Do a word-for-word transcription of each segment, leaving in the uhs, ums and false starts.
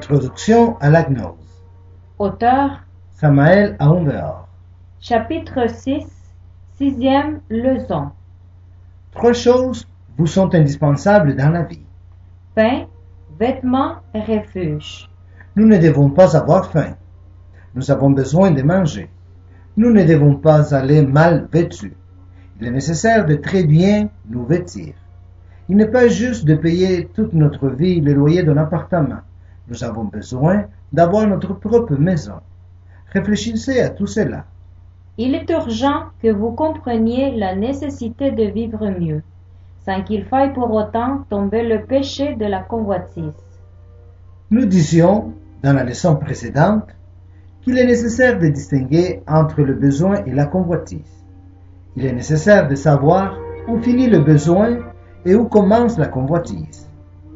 Introduction à la gnose. Auteur, Samael Aounveor. chapitre six, sixième leçon. Trois choses vous sont indispensables dans la vie. Pain, vêtements et refuge. Nous ne devons pas avoir faim. Nous avons besoin de manger. Nous ne devons pas aller mal vêtus. Il est nécessaire de très bien nous vêtir. Il n'est pas juste de payer toute notre vie le loyer d'un appartement. Nous avons besoin d'avoir notre propre maison. Réfléchissez à tout cela. Il est urgent que vous compreniez la nécessité de vivre mieux, sans qu'il faille pour autant tomber le péché de la convoitise. Nous disions, dans la leçon précédente, qu'il est nécessaire de distinguer entre le besoin et la convoitise. Il est nécessaire de savoir où finit le besoin et où commence la convoitise.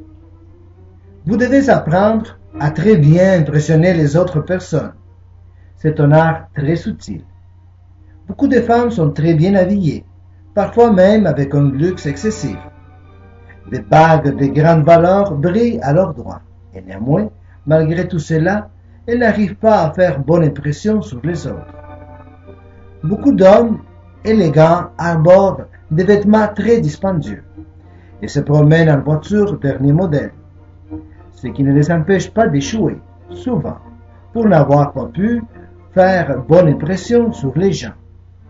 Vous devez apprendre à très bien impressionner les autres personnes. C'est un art très subtil. Beaucoup de femmes sont très bien habillées, parfois même avec un luxe excessif. Des bagues de grande valeur brillent à leurs doigts, et néanmoins, malgré tout cela, elles n'arrivent pas à faire bonne impression sur les autres. Beaucoup d'hommes élégants arborent des vêtements très dispendieux et se promènent en voiture dernier modèle, ce qui ne les empêche pas d'échouer, souvent, pour n'avoir pas pu faire bonne impression sur les gens.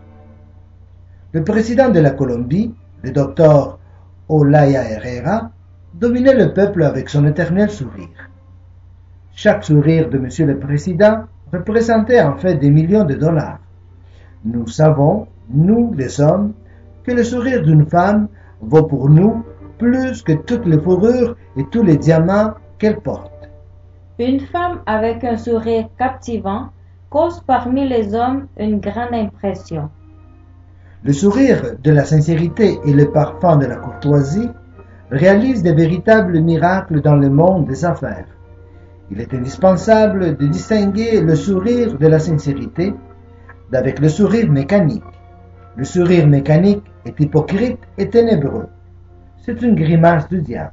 Le président de la Colombie, le docteur Olaya Herrera, dominait le peuple avec son éternel sourire. Chaque sourire de Monsieur le Président représentait en fait des millions de dollars. Nous savons, nous les hommes, que le sourire d'une femme vaut pour nous plus que toutes les fourrures et tous les diamants qu'elle porte. Une femme avec un sourire captivant cause parmi les hommes une grande impression. Le sourire de la sincérité et le parfum de la courtoisie réalisent de véritables miracles dans le monde des affaires. Il est indispensable de distinguer le sourire de la sincérité d'avec le sourire mécanique. Le sourire mécanique est hypocrite et ténébreux. C'est une grimace du diable.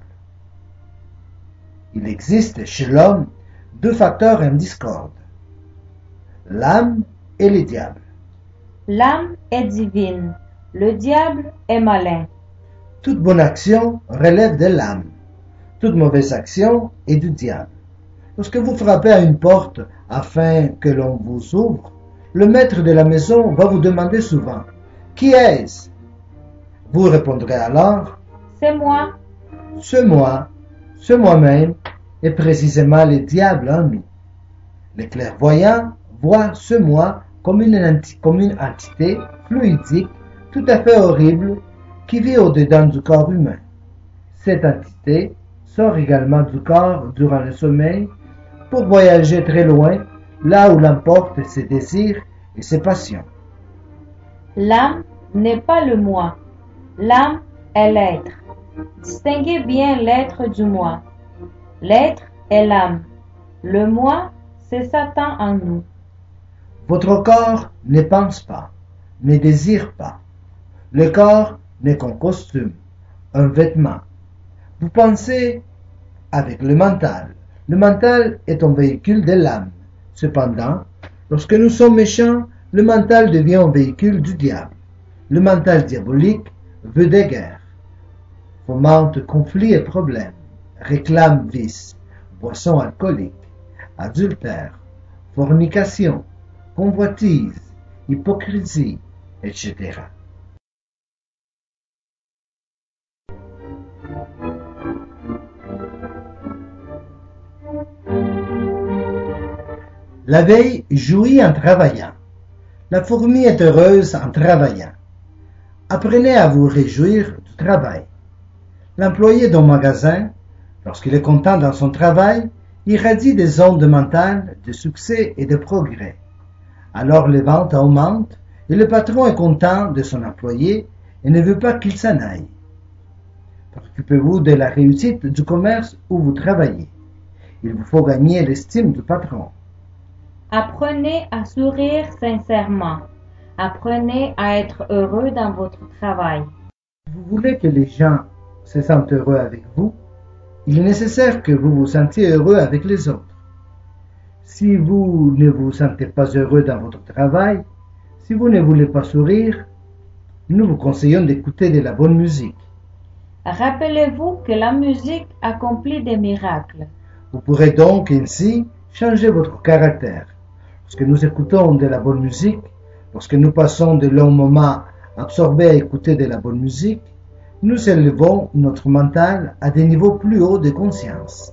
Il existe chez l'homme deux facteurs en discorde, l'âme et le diable. L'âme est divine, le diable est malin. Toute bonne action relève de l'âme. Toute mauvaise action est du diable. Lorsque vous frappez à une porte afin que l'on vous ouvre, le maître de la maison va vous demander souvent « Qui est-ce » Vous répondrez alors « C'est moi. » Ce moi, ce moi-même est précisément le diable en nous. Les clairvoyants voient ce moi comme une, enti- comme une entité fluidique tout à fait horrible qui vit au-dedans du corps humain. Cette entité sort également du corps durant le sommeil pour voyager très loin, là où l'emportent ses désirs et ses passions. L'âme n'est pas le moi. L'âme est l'être. Distinguez bien l'être du moi. L'être est l'âme. Le moi, c'est Satan en nous. Votre corps ne pense pas, ne désire pas. Le corps n'est qu'un costume, un vêtement. Vous pensez avec le mental. Le mental est un véhicule de l'âme. Cependant, lorsque nous sommes méchants, le mental devient un véhicule du diable. Le mental diabolique veut des guerres, fomente conflits et problèmes, réclame vices, boissons alcooliques, adultère, fornication, convoitise, hypocrisie, et cetera. L'abeille jouit en travaillant. La fourmi est heureuse en travaillant. Apprenez à vous réjouir du travail. L'employé d'un magasin, lorsqu'il est content dans son travail, irradie des ondes mentales de succès et de progrès. Alors les ventes augmentent et le patron est content de son employé et ne veut pas qu'il s'en aille. Préoccupez-vous de la réussite du commerce où vous travaillez. Il vous faut gagner l'estime du patron. Apprenez à sourire sincèrement. Apprenez à être heureux dans votre travail. Vous voulez que les gens se sentent heureux avec vous, il est nécessaire que vous vous sentiez heureux avec les autres. Si vous ne vous sentez pas heureux dans votre travail, si vous ne voulez pas sourire, nous vous conseillons d'écouter de la bonne musique. Rappelez-vous que la musique accomplit des miracles. Vous pourrez donc ainsi changer votre caractère. Lorsque nous écoutons de la bonne musique, lorsque nous passons de longs moments absorbés à écouter de la bonne musique, nous élevons notre mental à des niveaux plus hauts de conscience.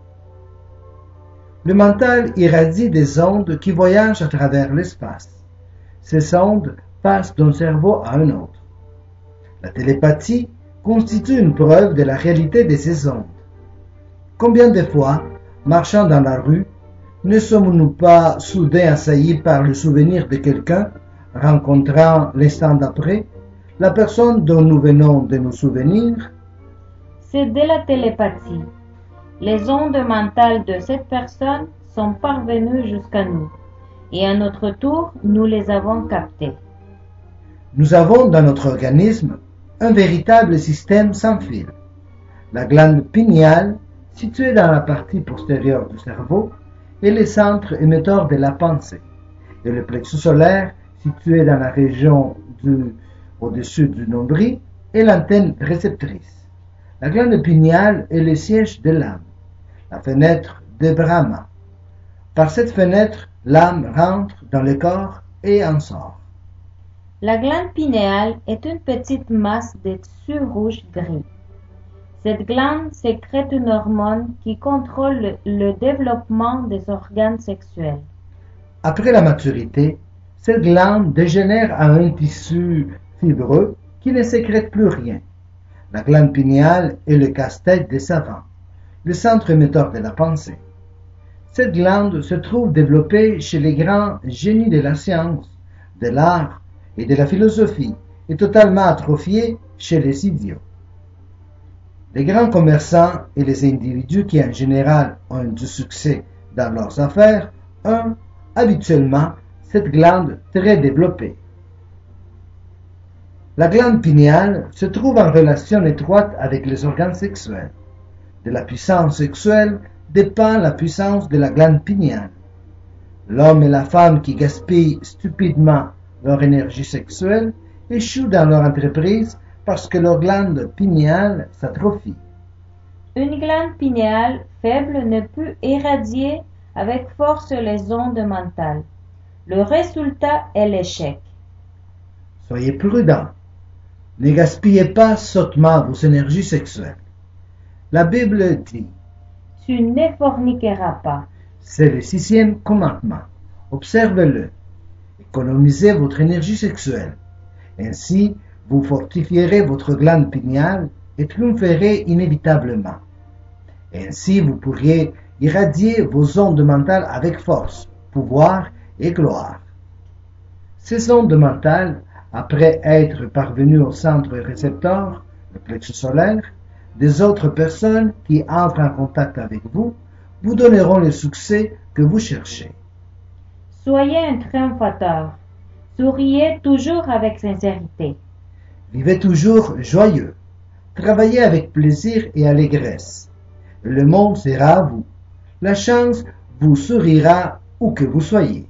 Le mental irradie des ondes qui voyagent à travers l'espace. Ces ondes passent d'un cerveau à un autre. La télépathie constitue une preuve de la réalité de ces ondes. Combien de fois, marchant dans la rue, ne sommes-nous pas soudain assaillis par le souvenir de quelqu'un, rencontrant l'instant d'après la personne dont nous venons de nous souvenir? C'est de la télépathie. Les ondes mentales de cette personne sont parvenues jusqu'à nous, et à notre tour, nous les avons captées. Nous avons dans notre organisme un véritable système sans fil. La glande pinéale, située dans la partie postérieure du cerveau, est le centre émetteur de la pensée, et le plexus solaire, situé dans la région du, au-dessus du nombril, est l'antenne réceptrice. La glande pinéale est le siège de l'âme, la fenêtre de Brahma. Par cette fenêtre, l'âme rentre dans le corps et en sort. La glande pinéale est une petite masse de tissu rouge gris. Cette glande sécrète une hormone qui contrôle le développement des organes sexuels. Après la maturité, cette glande dégénère en un tissu fibreux qui ne sécrète plus rien. La glande pinéale est le casse-tête des savants, le centre émetteur de la pensée. Cette glande se trouve développée chez les grands génies de la science, de l'art et de la philosophie, et totalement atrophiée chez les idiots. Les grands commerçants et les individus qui en général ont du succès dans leurs affaires ont habituellement cette glande très développée. La glande pinéale se trouve en relation étroite avec les organes sexuels. De la puissance sexuelle dépend la puissance de la glande pinéale. L'homme et la femme qui gaspillent stupidement leur énergie sexuelle échouent dans leur entreprise parce que leur glande pinéale s'atrophie. Une glande pinéale faible ne peut irradier avec force les ondes mentales. Le résultat est l'échec. Soyez prudents. Ne gaspillez pas sottement vos énergies sexuelles. La Bible dit: Tu ne forniqueras pas. C'est le sixième commandement. Observez-le. Économisez votre énergie sexuelle. Ainsi, vous fortifierez votre glande pinéale et triompherez inévitablement. Ainsi, vous pourriez irradier vos ondes mentales avec force, pouvoir et gloire. Ces ondes mentales, après être parvenues au centre récepteur, le plexus solaire, des autres personnes qui entrent en contact avec vous, vous donneront le succès que vous cherchez. Soyez un triomphateur. Souriez toujours avec sincérité. Vivez toujours joyeux. Travaillez avec plaisir et allégresse. Le monde sera à vous. La chance vous sourira où que vous soyez.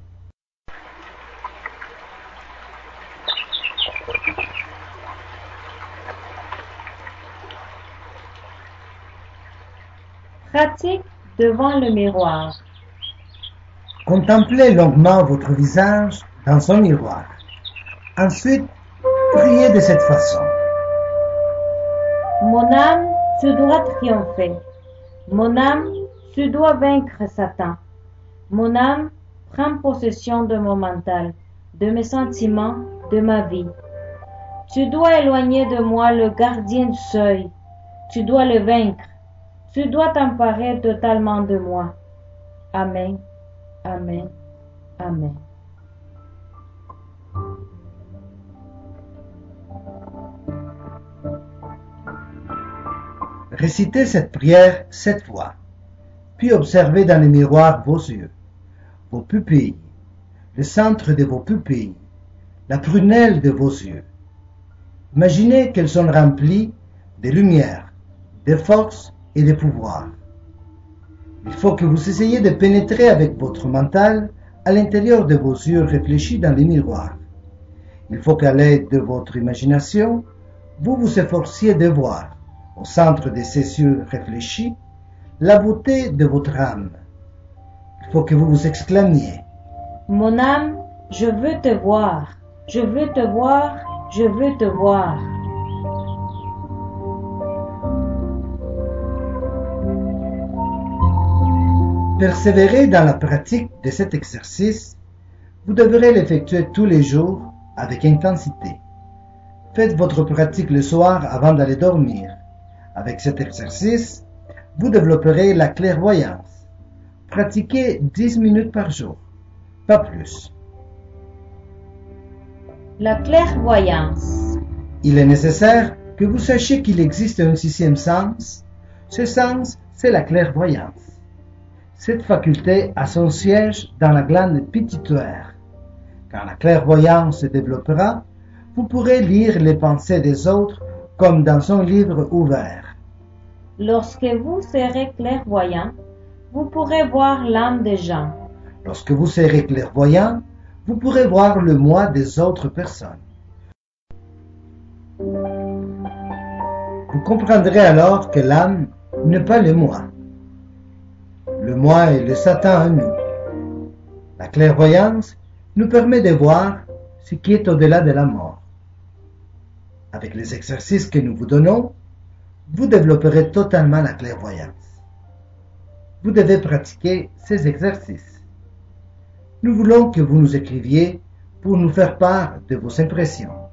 Pratique devant le miroir. Contemplez longuement votre visage dans un miroir. Ensuite, priez de cette façon. Mon âme, tu dois triompher. Mon âme, tu dois vaincre Satan. Mon âme, prends possession de mon mental, de mes sentiments, de ma vie. Tu dois éloigner de moi le gardien du seuil. Tu dois le vaincre. Tu dois t'emparer totalement de moi. Amen. Amen. Amen. Récitez cette prière sept fois, puis observez dans le miroir vos yeux, vos pupilles, le centre de vos pupilles, la prunelle de vos yeux. Imaginez qu'elles sont remplies de lumière, de force et de pouvoir. Il faut que vous essayiez de pénétrer avec votre mental à l'intérieur de vos yeux réfléchis dans les miroirs. Il faut qu'à l'aide de votre imagination, vous vous efforciez de voir, au centre de ces yeux réfléchis, la beauté de votre âme. Il faut que vous vous exclamiez. Mon âme, je veux te voir, je veux te voir, je veux te voir. Persévérez dans la pratique de cet exercice. Vous devrez l'effectuer tous les jours avec intensité. Faites votre pratique le soir avant d'aller dormir. Avec cet exercice, vous développerez la clairvoyance. Pratiquez dix minutes par jour, pas plus. La clairvoyance. Il est nécessaire que vous sachiez qu'il existe un sixième sens. Ce sens, c'est la clairvoyance. Cette faculté a son siège dans la glande pituitaire. Quand la clairvoyance se développera, vous pourrez lire les pensées des autres comme dans un livre ouvert. Lorsque vous serez clairvoyant, vous pourrez voir l'âme des gens. Lorsque vous serez clairvoyant, vous pourrez voir le moi des autres personnes. Vous comprendrez alors que l'âme n'est pas le moi. Le moi est le Satan en nous. La clairvoyance nous permet de voir ce qui est au-delà de la mort. Avec les exercices que nous vous donnons, vous développerez totalement la clairvoyance. Vous devez pratiquer ces exercices. Nous voulons que vous nous écriviez pour nous faire part de vos impressions.